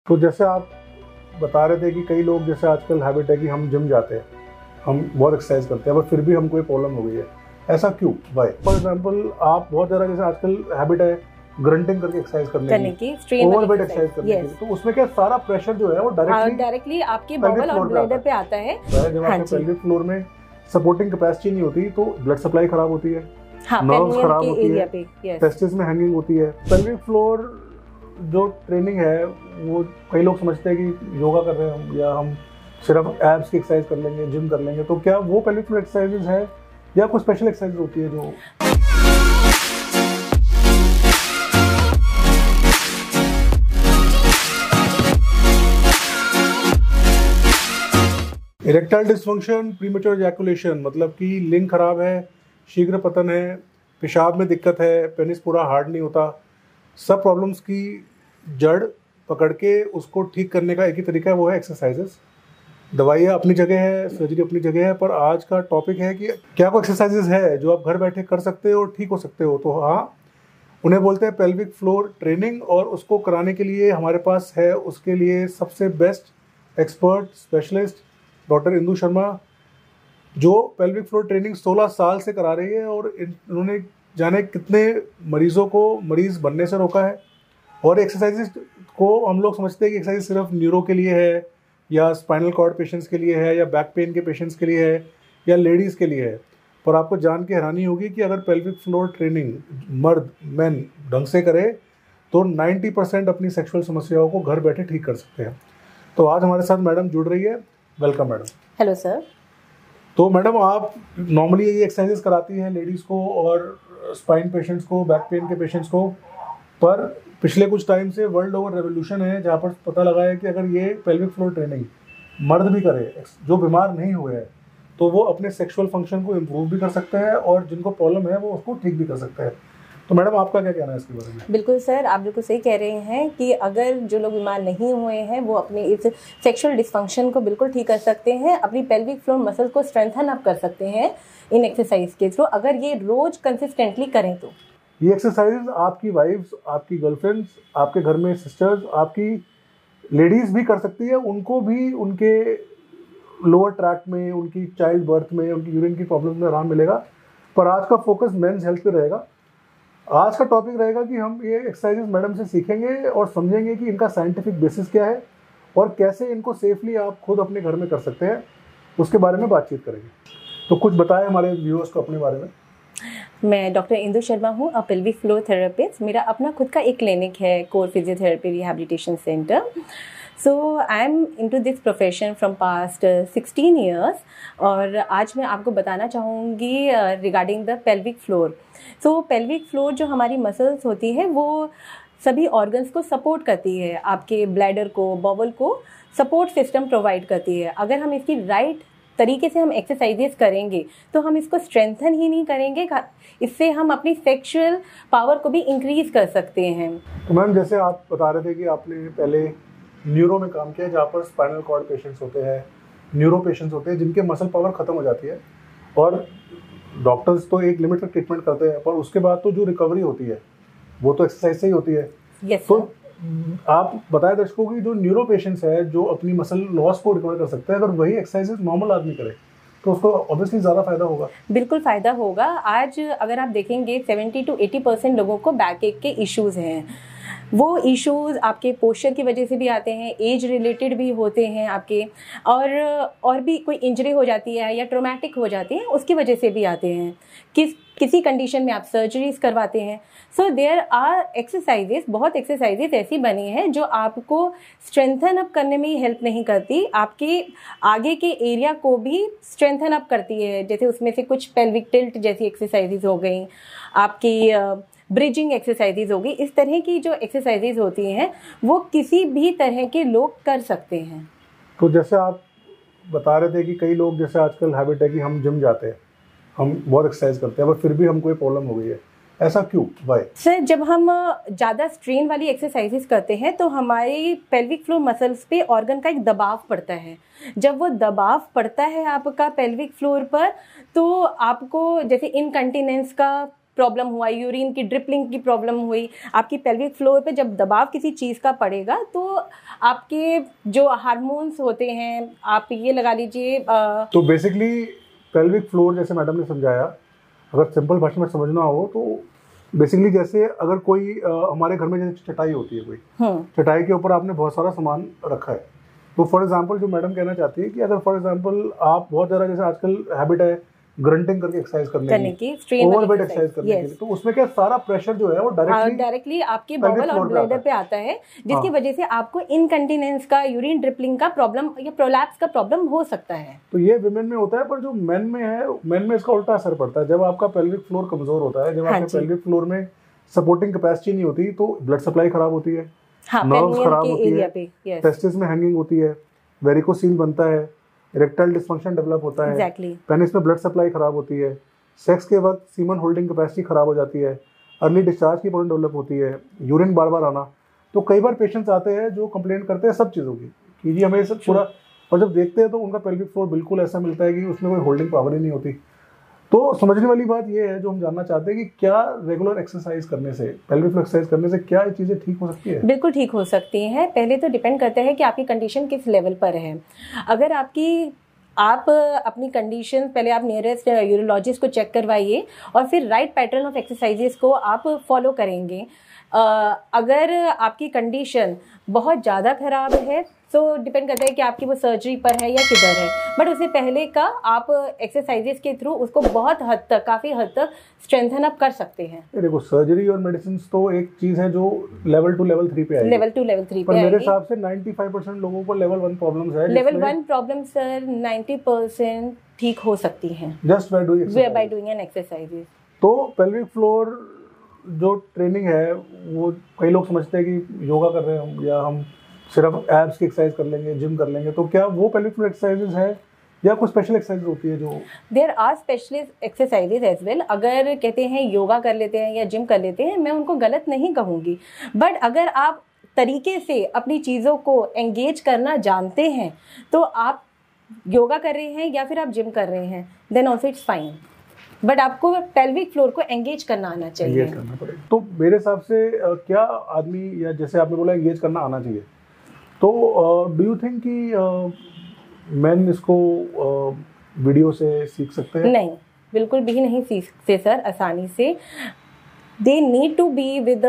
तो जैसे आप बता रहे थे कि कई लोग जैसे आजकल हैबिट है कि हम जिम जाते हैं, हम बहुत एक्सरसाइज करते हैं, पर फिर भी हमको ये प्रॉब्लम हो गई है। ऐसा क्यों? वाई? फॉर एग्जाम्पल आप बहुत ज़्यादा जैसे आजकल हैबिट है ग्रंटिंग करके एक्सरसाइज करने की, ओवरवेट एक्सरसाइज करने की, तो उसमें क्या सारा प्रेशर जो है वो डायरेक्टली आपके बॉवल और ब्लैडर पे आता है। जब आपके पेल्विक फ्लोर में सपोर्टिंग कैपेसिटी नहीं होती तो ब्लड सप्लाई खराब होती है, नर्व्स खराब होती है, टेस्टिस में हैंगिंग होती है। पेल्विक फ्लोर जो ट्रेनिंग है वो कई लोग समझते हैं कि योगा कर रहे हैं हम, या हम सिर्फ एब्स की एक्सरसाइज कर लेंगे, जिम कर लेंगे। तो क्या वो पेल्विक फ्लोर एक्सरसाइजेज है या कोई स्पेशल एक्सरसाइज होती है जो? इरेक्टाइल डिसफंक्शन, प्रीमेच्योर इजैकुलेशन मतलब कि लिंग खराब है, शीघ्र पतन है, पेशाब में दिक्कत है, पेनिस पूरा हार्ड नहीं होता, सब प्रॉब्लम्स की जड़ पकड़ के उसको ठीक करने का एक ही तरीका है, वो है एक्सरसाइजेस। दवाइयाँ अपनी जगह है, सर्जरी अपनी जगह है, पर आज का टॉपिक है कि क्या कोई एक्सरसाइजेस है जो आप घर बैठे कर सकते हो, ठीक हो सकते हो। तो हाँ, उन्हें बोलते हैं पेल्विक फ्लोर ट्रेनिंग, और उसको कराने के लिए हमारे पास है उसके लिए सबसे best expert specialist doctor Indu Sharma, जो पेल्विक फ्लोर ट्रेनिंग 16 साल से करा रही है, और उन्होंने जाने कितने मरीजों को मरीज बनने से रोका है। और एक्सरसाइजेज को हम लोग समझते हैं कि एक्सरसाइज सिर्फ न्यूरो के लिए है, या स्पाइनल कॉर्ड पेशेंट्स के लिए है, या बैक पेन के पेशेंट्स के लिए है, या लेडीज़ के लिए है। पर आपको जान के हैरानी होगी कि अगर पेल्विक फ्लोर ट्रेनिंग मर्द मैन ढंग से करे तो 90% अपनी सेक्सुअल समस्याओं को घर बैठे ठीक कर सकते हैं। तो आज हमारे साथ मैडम जुड़ रही है। Welcome madam. Hello sir. तो मैडम आप नॉर्मली ये एक्सरसाइजेस कराती हैं लेडीज़ को और स्पाइन पेशेंट्स को, बैक पेन के पेशेंट्स को, पर पिछले कुछ टाइम से वर्ल्ड ओवर रेवोल्यूशन है जहाँ पर पता लगा है कि अगर ये पेल्विक फ्लोर ट्रेनिंग मर्द भी करे जो बीमार नहीं हुए हैं, तो वो अपने सेक्सुअल फंक्शन को इम्प्रूव भी कर सकते हैं, और जिनको प्रॉब्लम है वो उसको ठीक भी कर सकते हैं। तो मैडम आपका क्या कहना है इसके बारे में? बिल्कुल सर, आप बिल्कुल सही कह रहे हैं कि अगर जो लोग बीमार नहीं हुए हैं वो अपने इस सेक्सुअल डिस्फंक्शन को बिल्कुल ठीक कर सकते हैं, अपनी पेल्विक फ्लोर मसल को स्ट्रेंथन अप कर सकते हैं इन एक्सरसाइज के थ्रू, अगर ये रोज कंसिस्टेंटली करें तो। ये एक्सरसाइज आपकी वाइफ्स, आपकी गर्लफ्रेंड्स, आपके घर में सिस्टर्स, आपकी लेडीज़ भी कर सकती है। उनको भी उनके लोअर ट्रैक में, उनकी चाइल्ड बर्थ में, उनकी यूरिन की प्रॉब्लम में आराम मिलेगा। पर आज का फोकस मेंस हेल्थ पे रहेगा। आज का टॉपिक रहेगा कि हम ये एक्सरसाइजेस मैडम से सीखेंगे और समझेंगे कि इनका साइंटिफिक बेसिस क्या है और कैसे इनको सेफली आप खुद अपने घर में कर सकते हैं, उसके बारे में बातचीत करेंगे। तो कुछ बताएं हमारे व्यूअर्स को अपने बारे में। मैं डॉक्टर इंदु शर्मा हूँ, अ पेल्विक फ्लोर थेरेपिस्ट। मेरा अपना खुद का एक क्लिनिक है, core physiotherapy rehabilitation centre. So I am into this profession from past 16 years, और आज मैं आपको बताना चाहूँगी regarding the pelvic floor. So pelvic floor जो हमारी मसल्स होती है वो सभी ऑर्गन्स को सपोर्ट करती है, आपके ब्लैडर को, बॉवल को सपोर्ट सिस्टम प्रोवाइड करती है। अगर हम इसकी राइट तरीके से हम एक्सरसाइजेस करेंगे तो हम इसको स्ट्रेंथन ही नहीं करेंगे, इससे हम अपनी सेक्सुअल पावर को भी इंक्रीज कर सकते हैं। तो मैम जैसे आप बता रहे थे कि आपने पहले न्यूरो में काम किया, जहाँ पर स्पाइनल कॉर्ड पेशेंट्स होते हैं, न्यूरो पेशेंट्स होते हैं जिनके मसल पावर ख़त्म हो जाती है, और डॉक्टर्स तो एक लिमिट तक ट्रीटमेंट करते हैं, पर उसके बाद तो जो रिकवरी होती है वो तो एक्सरसाइज से ही होती है। yes, तो आप बताएं दर्शकों की जो न्यूरो पेशेंट्स है जो अपनी मसल लॉस को रिकवर कर सकते हैं, अगर वही एक्सरसाइजेस नॉर्मल आदमी करे तो उसको ऑब्वियसली ज़्यादा फायदा होगा। बिल्कुल फ़ायदा होगा। आज अगर आप देखेंगे 70 to 80% लोगों को बैक एक के इश्यूज़ हैं। वो इश्यूज़ आपके पोस्चर की वजह से भी आते हैं, एज रिलेटेड भी होते हैं आपके, और भी कोई इंजरी हो जाती है या ट्रोमैटिक हो जाती है उसकी वजह से भी आते हैं। किसी कंडीशन में आप सर्जरीज करवाते हैं। सो देयर आर एक्सरसाइजेस, बहुत एक्सरसाइजेस ऐसी बनी हैं जो आपको स्ट्रेंथन अप करने में ही हेल्प नहीं करती, आपके आगे के एरिया को भी स्ट्रेंथन अप करती है। जैसे उसमें से कुछ पेल्विक टिल्ट जैसी एक्सरसाइजेस हो गई, आपकी ब्रिजिंग एक्सरसाइजेज होगी। इस तरह की जो एक्सरसाइजेज होती हैं वो किसी भी तरह के लोग कर सकते हैं। तो जैसे आप बता रहे थे कि कई लोग जैसे आजकल हैबिट है कि हम जिम जाते हैं, हम बहुत एक्सरसाइज करते हैं, पर फिर भी हमको ये प्रॉब्लम हो गई है। ऐसा क्यों? वाई? सर, जब हम ज़्यादा स्ट्रेन वाली एक्सरसाइजेस करते हैं तो हमारी पेल्विक फ्लोर मसल्स पे ऑर्गन का एक दबाव पड़ता है। जब वो दबाव पड़ता है आपका पेल्विक फ्लोर पर, तो आपको जैसे इनकंटिनेंस का प्रॉब्लम हुआ, यूरिन की ड्रिपलिंग की प्रॉब्लम हुई, आपकी पेल्विक फ्लोर पे जब दबाव किसी चीज़ का पड़ेगा तो आपके जो हार्मोन्स होते हैं, आप ये लगा लीजिए तो बेसिकली पेल्विक फ्लोर जैसे मैडम ने समझाया, अगर सिंपल भाषा में समझना हो तो बेसिकली जैसे अगर कोई हमारे घर में जैसे चटाई होती है, कोई चटाई के ऊपर आपने बहुत सारा सामान रखा है, तो फॉर एग्जांपल जो मैडम कहना चाहती है कि अगर फॉर एग्जांपल आप बहुत ज़्यादा, जैसे आजकल हैबिट है ग्रंटिंग करके एक्सरसाइज करने की, ओवरवेट एक्सरसाइज करने के लिए, तो उसमें क्या सारा प्रेशर जो है वो डायरेक्टली आपके बॉवल और ब्लैडर पे आता है, जिसकी वजह से आपको इनकंटिनेंस का, यूरिन ड्रिपलिंग का प्रॉब्लम या प्रोलैप्स का प्रॉब्लम हो सकता है। तो ये विमेन में होता है, पर जो मेन में है, मेन में इसका उल्टा असर पड़ता है। जब आपका पेल्विक फ्लोर कमजोर होता है, जब आपके पेल्विक फ्लोर में सपोर्टिंग कैपेसिटी नहीं होती, तो ब्लड सप्लाई खराब होती है, नर्व्स खराब होती है, टेस्टिस में हैंगिंग होती है, वेरिकोसील बनता है, इरेक्टाइल डिस्फंक्शन डेवलप होता है, पेनिस में ब्लड सप्लाई खराब होती है, सेक्स के वक्त सीमन होल्डिंग कैपेसिटी खराब हो जाती है, अर्ली डिस्चार्ज की प्रॉब्लम डेवलप होती है, यूरिन बार बार आना। तो कई बार पेशेंट्स आते हैं जो कंप्लेंट करते हैं सब चीज़ों की कि जी हमें सब पूरा, और जब देखते हैं तो उनका पेल्विक फ्लोर बिल्कुल ऐसा मिलता है कि उसमें कोई होल्डिंग पावर ही नहीं होती। तो समझने वाली बात ये है, जो हम जानना चाहते हैं कि क्या रेगुलर एक्सरसाइज करने से, पेल्विक फ्लोर एक्सरसाइज करने से क्या ये चीज़ें ठीक हो सकती है? बिल्कुल ठीक हो सकती हैं। पहले तो डिपेंड करता है कि आपकी कंडीशन किस लेवल पर है। अगर आप अपनी कंडीशन, पहले आप नियरेस्ट यूरोलॉजिस्ट को चेक करवाइए और फिर राइट पैटर्न ऑफ एक्सरसाइजेस को आप फॉलो करेंगे। अगर आपकी कंडीशन बहुत ज़्यादा ख़राब है तो डिपेंड करता है कि आपकी वो सर्जरी पर है या किधर है, बट उससे पहले का आप एक्सरसाइजेस के थ्रू उसको बहुत हद तक, काफ़ी हद तक स्ट्रेंथन अप कर सकते हैं। देखो, सर्जरी और मेडिसिन तो एक चीज़ है जो लेवल 2 लेवल 3 पे आएगी, लेवल 2 लेवल 3 पे मेरे हिसाब से 95% लोगों को लेवल 1 प्रॉब्लम्स है। लेवल 1 प्रॉब्लम सर 90% ठीक हो सकती हैं just by doing an exercises. तो पेल्विक फ्लोर जो ट्रेनिंग है, वो कई लोग समझते हैं कि योगा कर रहे हैं हम, या हम सिर्फ एब्स की एक्सरसाइज कर लेंगे, जिम कर लेंगे, तो क्या वो पेल्विक फ्लोर एक्सरसाइजेज है या कोई स्पेशल एक्सरसाइज होती है? जो there are specialist exercises as well. अगर कहते हैं योगा कर लेते हैं या जिम कर लेते हैं, मैं उनको गलत नहीं कहूँगी, बट अगर आप तरीके से अपनी चीज़ों को एंगेज करना जानते हैं, तो आप योगा कर रहे हैं या फिर आप जिम कर रहे हैं, then also it's fine, but आपको पेल्विक फ्लोर को एंगेज करना आना चाहिए। एंगेज करना पड़ेगा। तो मेरे हिसाब से क्या आदमी, या जैसे आपने बोला एंगेज करना आना चाहिए, तो डू यू थिंक कि मैन इसको वीडियो से सीख सकते हैं? नहीं, बिल्कुल भी नहीं सीख सकते सर आसानी से। They need to be with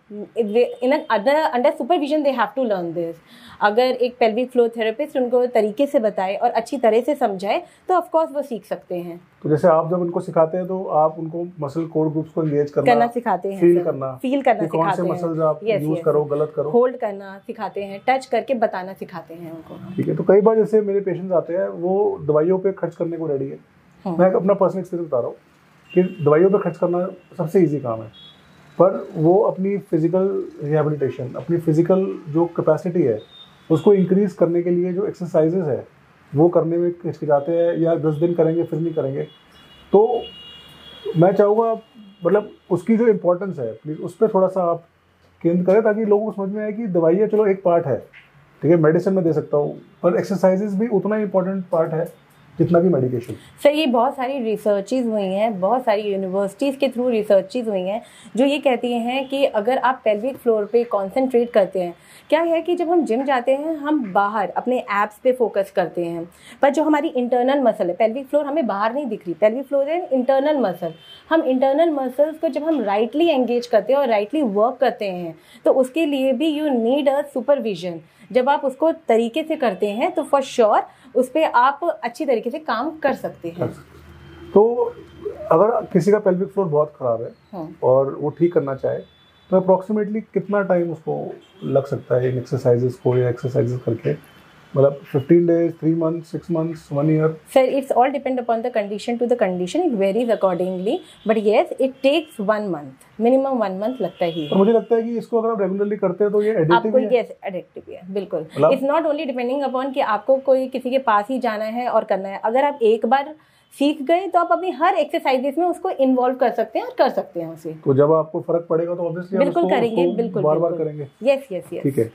under supervision. They have to learn this. अगर एक पेल्विक फ्लोर थेरेपिस्ट उनको तरीके से बताए और अच्छी तरह से समझाए तो ऑफ कोर्स वो सीख सकते हैं। तो जैसे आप जब उनको सिखाते हैं तो आप उनको मसल कोर ग्रुप्स को एंगेज करना सिखाते हैं, फील करना सिखाते हैं, कौन से मसल्स आप यूज करो, गलत करो, होल्ड करना सिखाते हैं, टच करके बताना सिखाते हैं उनको। ठीक है। तो कई बार जैसे मेरे पेशेंट्स आते हैं, वो दवाइयों पे खर्च करने को रेडी है। मैं अपना पर्सनल एक्सपीरियंस बता रहा हूँ कि दवाइयों पे खर्च करना सबसे ईजी काम है, पर वो अपनी फिजिकल रिहेबिलिटेशन, अपनी फिजिकल जो कैपेसिटी है उसको इंक्रीज करने के लिए जो एक्सरसाइजेज है वो करने में हिचकिचाते हैं, या 10 दिन करेंगे फिर नहीं करेंगे। तो मैं चाहूँगा, मतलब उसकी जो इम्पोर्टेंस है प्लीज़ उस पर थोड़ा सा आप केंद्र करें, ताकि लोगों को समझ में आए कि दवाइयाँ चलो एक पार्ट है, ठीक है, मेडिसिन में दे सकता हूँ, पर एक्सरसाइजेज भी उतना ही इम्पोर्टेंट पार्ट है जितना भी मेडिकेशन। सर ये बहुत सारी रिसर्चेज हुई हैं, बहुत सारी यूनिवर्सिटीज़ के थ्रू रिसर्चेज हुई हैं जो ये कहती हैं कि अगर आप पेल्विक फ्लोर पे कंसंट्रेट करते हैं, क्या है कि जब हम जिम जाते हैं हम बाहर अपने एब्स पे फोकस करते हैं, पर जो हमारी इंटरनल मसल है, पेल्विक फ्लोर हमें बाहर नहीं दिख रही, पेल्विक फ्लोर है इंटरनल मसल। हम इंटरनल मसल्स को जब हम राइटली एंगेज करते हैं और राइटली वर्क करते हैं, तो उसके लिए भी यू नीड अ सुपरविजन। जब आप उसको तरीके से करते हैं तो फॉर श्योर उस पर आप अच्छी तरीके से काम कर सकते हैं। तो अगर किसी का पेल्विक फ्लोर बहुत खराब है और वो ठीक करना चाहे, तो अप्रॉक्सीमेटली कितना टाइम उसको लग सकता है इन एक्सरसाइजेस को, या एक्सरसाइजेस करके, मतलब 15 days, 3 months, 6 months, 1 year? Sir, it's all depend upon the condition to the condition. It varies accordingly. But yes, it takes 1 month. Minimum 1 month लगता ही है। और मुझे लगता है कि इसको अगर आप रेगुलरली करते हैं तो ये एडिक्टिव है। Yes, एडिक्टिव है, बिल्कुल। It's not only depending upon कि आपको कोई किसी के पास ही जाना है और करना है। अगर आप एक बार सीख गए तो आप अपनी हर एक्सरसाइजेस में उसको इन्वॉल्व कर सकते हैं और कर सकते हैं उसे। तो जब आपको फर्क पड़ेगा तो ऑब्वियसली बिल्कुल करेंगे, बिल्कुल बार-बार करेंगे। यस यस यस, ठीक है।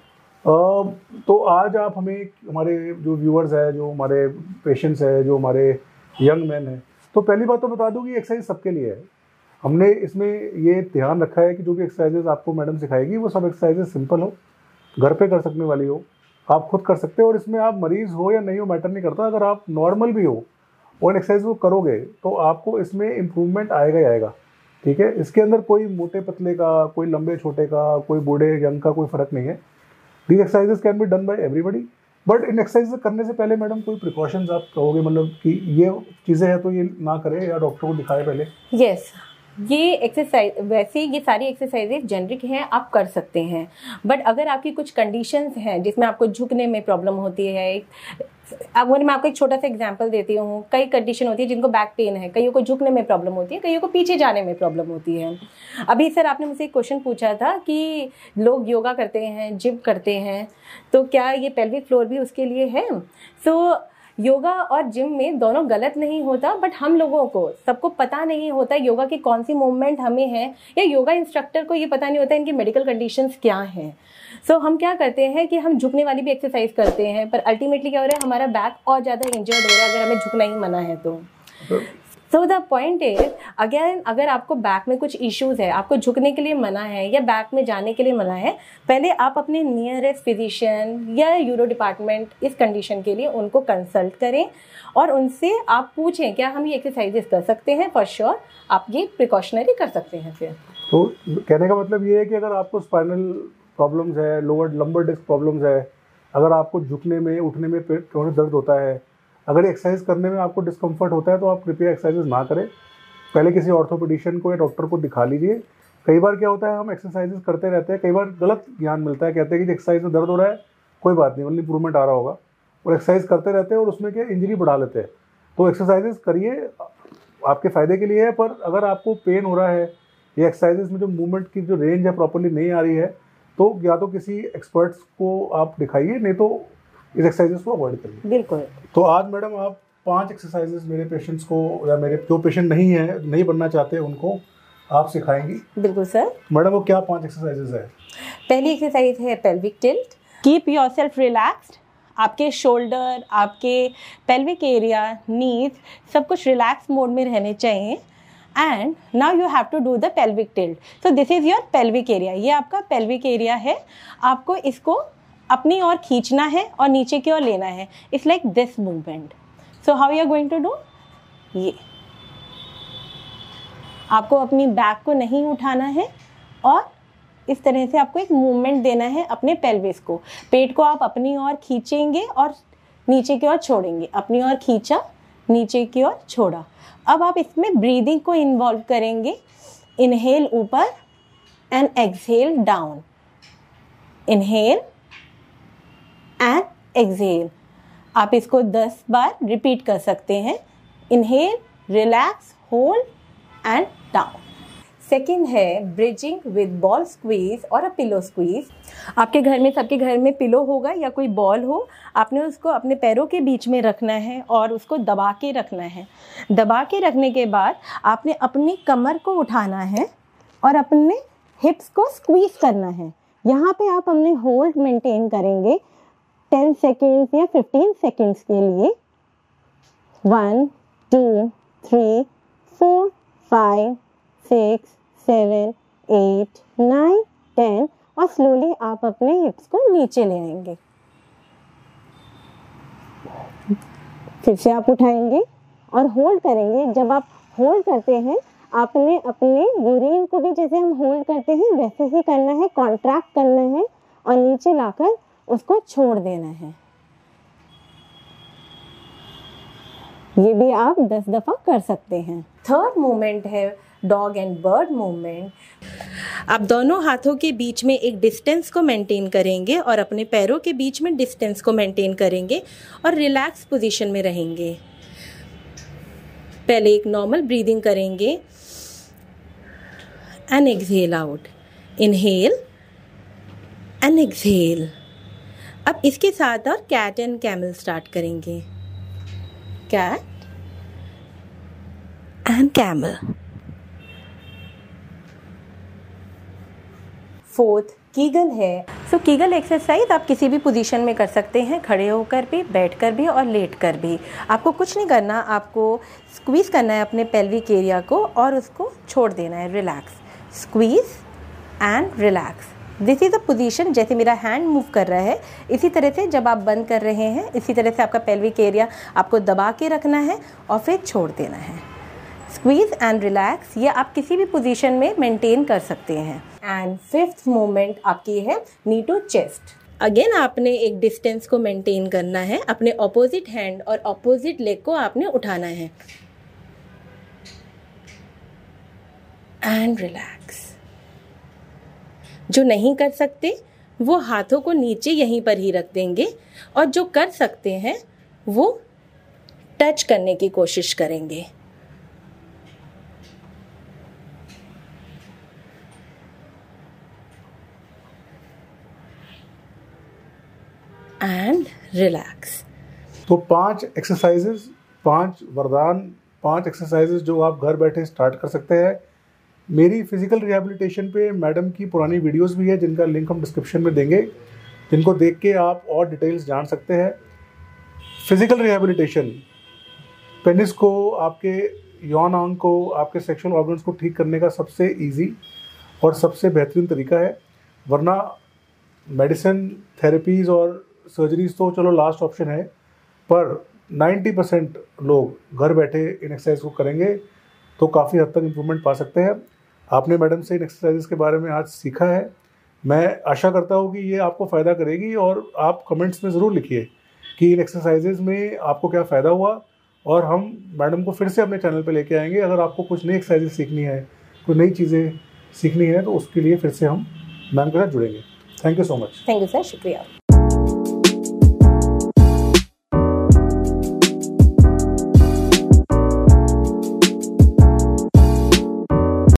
तो आज आप हमें, हमारे जो व्यूअर्स है, जो हमारे पेशेंट्स है, जो हमारे यंग मैन हैं, तो पहली बात तो बता दूं कि एक्सरसाइज सबके लिए है। हमने इसमें ये ध्यान रखा है कि जो भी एक्सरसाइजेज आपको मैडम सिखाएगी वो सब एक्सरसाइजेज सिंपल हो, घर पे कर सकने वाली हो, आप खुद कर सकते हो, और इसमें आप मरीज हो या नहीं हो मैटर नहीं करता। अगर आप नॉर्मल भी हो और एक्सरसाइज वो करोगे तो आपको इसमें इम्प्रूवमेंट आएगा ही आएगा। ठीक है, इसके अंदर कोई मोटे पतले का, कोई लंबे छोटे का, कोई बूढ़े यंग का कोई फर्क नहीं है। These exercises can be done by everybody, but इन एक्सरसाइज करने से पहले मैडम कोई प्रिकॉशंस आप कहोगे, मतलब कि ये चीज़ें हैं तो ये ना करें या डॉक्टर को दिखाए पहले? यस, ये एक्सरसाइज, वैसे ये सारी एक्सरसाइजेज जेनरिक हैं, आप कर सकते हैं, बट अगर आपकी कुछ कंडीशंस हैं जिसमें आपको झुकने में प्रॉब्लम होती है, अगर मैं आपको एक छोटा सा एग्जांपल देती हूँ, कई कंडीशन होती है जिनको बैक पेन है, कईयों को झुकने में प्रॉब्लम होती है, कईयों को पीछे जाने में प्रॉब्लम होती है। अभी सर आपने मुझसे एक क्वेश्चन पूछा था कि लोग योगा करते हैं, जिम करते हैं, तो क्या ये पेल्विक फ्लोर भी उसके लिए है? सो योगा और जिम में दोनों गलत नहीं होता, बट हम लोगों को सबको पता नहीं होता योगा की कौन सी मूवमेंट हमें है, या योगा इंस्ट्रक्टर को ये पता नहीं होता इनकी मेडिकल कंडीशंस क्या हैं। सो हम क्या करते हैं कि हम झुकने वाली भी एक्सरसाइज करते हैं, पर अल्टीमेटली क्या हो रहा है, हमारा बैक और ज़्यादा इंजर्ड हो रहा है अगर हमें झुकना ही मना है तो। So the point is, again अगर आपको बैक में कुछ इश्यूज है, आपको झुकने के लिए मना है या बैक में जाने के लिए मना है, पहले आप अपने नियरेस्ट फिजिशियन या यूरो डिपार्टमेंट इस कंडीशन के लिए उनको कंसल्ट करें और उनसे आप पूछें क्या हम ये एक्सरसाइजेस कर सकते हैं। फॉर श्योर आप ये प्रिकॉशनरी कर सकते हैं। फिर तो कहने का मतलब ये है कि अगर आपको स्पाइनल प्रॉब्लम्स है, लोअर लंबर डिस्क प्रॉब्लम्स है, अगर आपको झुकने में उठने में थोड़ा दर्द होता है, अगर एक्सरसाइज करने में आपको डिस्कम्फर्ट होता है, तो आप कृपया एक्सरसाइजेज ना करें, पहले किसी ऑर्थोपेडिशियन को या डॉक्टर को दिखा लीजिए। कई बार क्या होता है, हम एक्सरसाइजेज करते रहते हैं, कई बार गलत ज्ञान मिलता है, कहते हैं कि एक्सरसाइज में दर्द हो रहा है, कोई बात नहीं, ओनली इंप्रूवमेंट आ रहा होगा, और एक्सरसाइज करते रहते हैं और उसमें क्या इंजरी बढ़ा लेते हैं। तो एक्सरसाइजेज करिए, आपके फ़ायदे के लिए है, पर अगर आपको पेन हो रहा है या एक्सरसाइजेज में जो मूवमेंट की जो रेंज है प्रॉपरली नहीं आ रही है, तो या तो किसी एक्सपर्ट्स को आप दिखाइए, नहीं तो इस एक्सरसाइजेस को अवॉइड करिए। बिल्कुल। तो आज मैडम आप 5 एक्सरसाइजेस मेरे पेशेंट्स को, या मेरे जो पेशेंट नहीं बनना चाहते उनको आप सिखाएंगी? बिल्कुल सर। मैडम वो क्या 5 एक्सरसाइजेस है? पहली एक्सरसाइज है pelvic tilt. Keep yourself relaxed, आपके शोल्डर, आपके पेल्विक एरिया, नीज, सब कुछ रिलैक्स मोड में रहने चाहिए। And now you have to do the pelvic tilt. So this is your pelvic area, ये आपका पेल्विक एरिया है, आपको इसको अपनी ओर खींचना है और नीचे की ओर लेना है। It's like this movement. So how you are going to do, ये आपको अपनी बैक को नहीं उठाना है और इस तरह से आपको एक मूवमेंट देना है अपने पेल्विस को। पेट को आप अपनी ओर खींचेंगे और नीचे की ओर छोड़ेंगे, अपनी ओर खींचा, नीचे की ओर छोड़ा। अब आप इसमें ब्रीदिंग को इन्वॉल्व करेंगे। इनहेल ऊपर and exhale down, inhale and exhale. आप इसको 10 बार रिपीट कर सकते हैं। Inhale, relax, hold and down. Second है ब्रिजिंग विद बॉल स्क्वीज और अ पिलो स्क्वीज। आपके घर में, सबके घर में पिलो होगा या कोई बॉल हो, आपने उसको अपने पैरों के बीच में रखना है और उसको दबा के रखना है। दबा के रखने के बाद आपने अपनी कमर को उठाना है और अपने हिप्स को स्क्वीज करना है। यहाँ पे आप अपने होल्ड मेंटेन करेंगे 10 सेकेंड्स या 15 सेकेंड्स के लिए। 1 2 3 4 5 6 7 8 9 10 और स्लोली आप अपने हिप्स को नीचे ले आएंगे। फिर से आप उठाएंगे और होल्ड करेंगे। जब आप होल्ड करते हैं, आपने अपने यूरिन को भी जैसे हम होल्ड करते हैं वैसे ही करना है, कॉन्ट्रैक्ट करना है और नीचे लाकर उसको छोड़ देना है। ये भी आप 10 दफा कर सकते हैं। थर्ड मूवमेंट है डॉग एंड बर्ड मूवमेंट। आप दोनों हाथों के बीच में एक डिस्टेंस को मेंटेन करेंगे और अपने पैरों के बीच में डिस्टेंस को मेंटेन करेंगे और रिलैक्स पोजीशन में रहेंगे। पहले एक नॉर्मल ब्रीदिंग करेंगे and exhale out, inhale and exhale. अब इसके साथ और कैट एंड कैमल स्टार्ट करेंगे। Cat and camel. Fourth Kegel है। सो कीगल एक्सरसाइज आप किसी भी पोजीशन में कर सकते हैं, खड़े होकर भी, बैठकर भी और लेटकर भी। आपको कुछ नहीं करना, आपको स्क्वीज़ करना है अपने पेल्विक एरिया को और उसको छोड़ देना है, relax, squeeze and relax. This is a position, जैसे मेरा हैंड मूव कर रहा है इसी तरह से जब आप बंद कर रहे हैं, इसी तरह से आपका पेल्विक एरिया आपको दबा के रखना है और फिर छोड़ देना है। स्क्वीज एंड रिलैक्स, ये आप किसी भी पोजीशन में मेंटेन कर सकते हैं। एंड फिफ्थ मूवमेंट आपकी है नी टू चेस्ट। अगेन आपने एक डिस्टेंस को मेंटेन करना है, अपने ऑपोजिट हैंड और ऑपोजिट लेग को आपने उठाना है एंड रिलैक्स। जो नहीं कर सकते वो हाथों को नीचे यहीं पर ही रख देंगे और जो कर सकते हैं वो टच करने की कोशिश करेंगे। And relax. तो 5 एक्सरसाइजेज, 5 वरदान, 5 एक्सरसाइजेज जो आप घर बैठे स्टार्ट कर सकते हैं। मेरी फिजिकल रिहैबिलिटेशन पे मैडम की पुरानी वीडियोस भी है जिनका लिंक हम डिस्क्रिप्शन में देंगे, जिनको देख के आप और डिटेल्स जान सकते हैं। फिजिकल रिहैबिलिटेशन पेनिस को, आपके यौन अंग को, आपके सेक्सुअल ऑर्गन्स को ठीक करने का सबसे इजी और सबसे बेहतरीन तरीका है। वरना मेडिसिन, थेरेपीज़ और सर्जरीज तो चलो लास्ट ऑप्शन है, पर 90% लोग घर बैठे इन एक्सरसाइज को करेंगे तो काफ़ी हद तक इम्प्रूवमेंट पा सकते हैं। आपने मैडम से इन एक्सरसाइजेस के बारे में आज सीखा है। मैं आशा करता हूँ कि ये आपको फ़ायदा करेगी और आप कमेंट्स में ज़रूर लिखिए कि इन एक्सरसाइजेज में आपको क्या फ़ायदा हुआ, और हम मैडम को फिर से अपने चैनल पे लेके आएंगे। अगर आपको कुछ नई एक्सरसाइजेज सीखनी है, कुछ नई चीज़ें सीखनी है, तो उसके लिए फिर से हम मैम के साथ जुड़ेंगे। Thank you so much. Thank you sir, शुक्रिया।